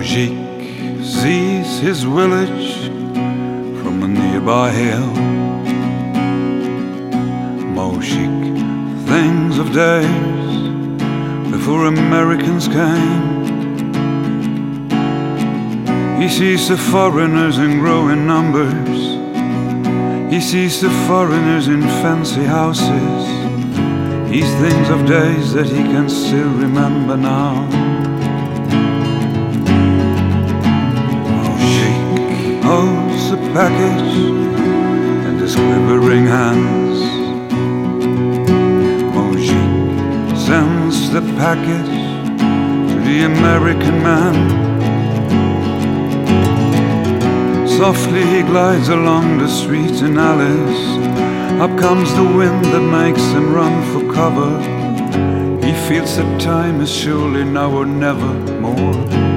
Moujik sees his village from a nearby hill. Moujik thinks of days before Americans came. He sees the foreigners in growing numbers. He sees the foreigners in fancy houses. He thinks of days that he can still remember now. Moujik holds the package in his quivering hands. Moujik sends the package to the American man. Softly he glides along the streets and alleys. Up comes the wind that makes him run for cover. He feels that time is surely now or never more.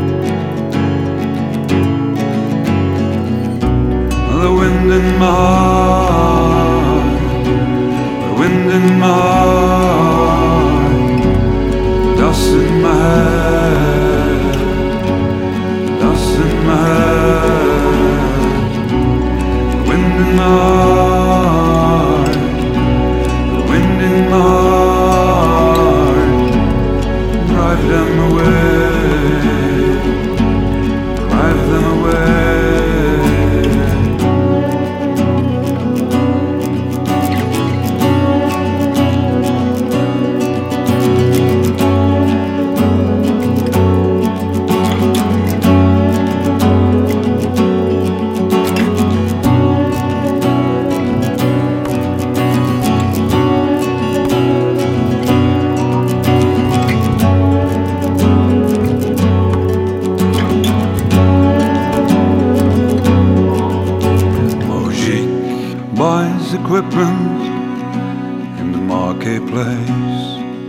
The wind in my heart, the wind in my heart, dust in my head, dust in my head, the wind in my heart, the wind in my heart, drive them away, drive them away. Buys equipment in the marketplace.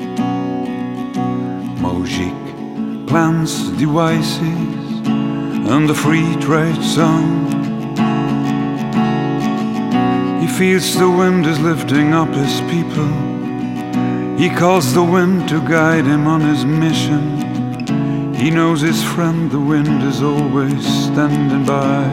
Moujik plants devices in the free trade zone. He feels the wind is lifting up his people. He calls the wind to guide him on his mission. He knows his friend the wind is always standing by.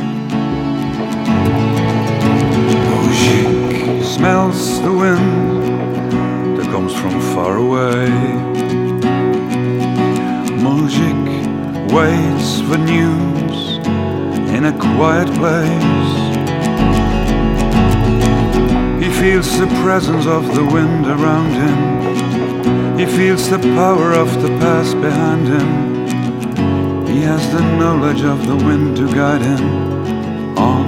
Moujik smells the wind that comes from far away. Moujik waits for news in a quiet place. He feels the presence of the wind around him. He feels the power of the past behind him. He has the knowledge of the wind to guide him on.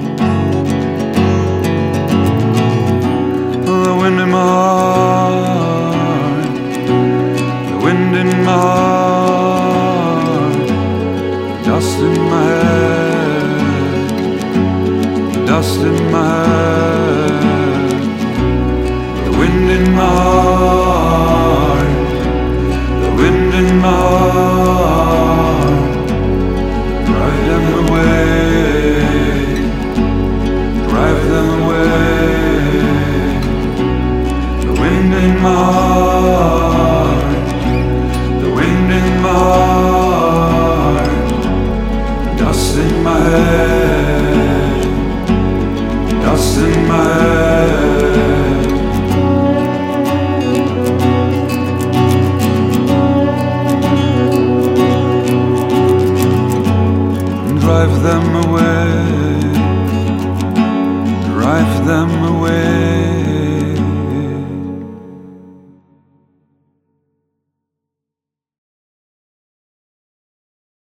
The wind in my heart, the wind in my heart, dust in my head, dust in my head, the wind in my heart, the wind in my heart, drive them away, drive them away. The wind in my heart, the wind in my heart, dust in my head.